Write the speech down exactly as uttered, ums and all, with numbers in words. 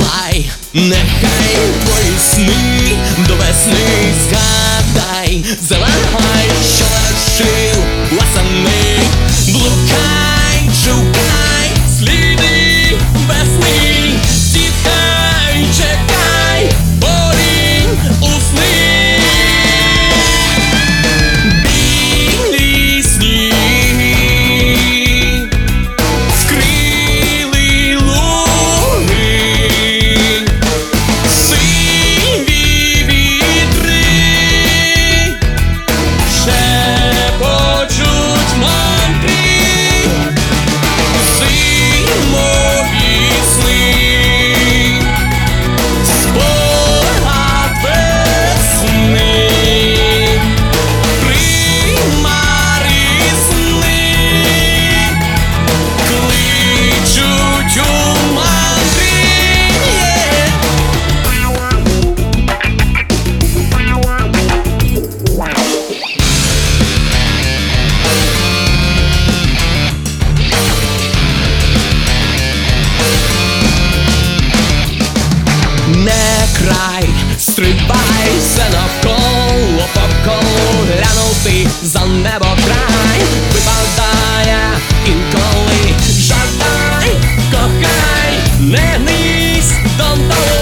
стривай, нехай твої сни до весни згадай, залагай, що лишив восени, блукай, шукай сліди весни, тікай, чекай, порінь у сни. Білі сніги вкрили луги, сиві вітри шепочуть мантри, зимові сни, спогад весни, примари сни кличуть у мантри. Не край, стрибай, все навколо по колу, глянути за небо край випадає інколи. Жадай, кохай, не гнись до долу.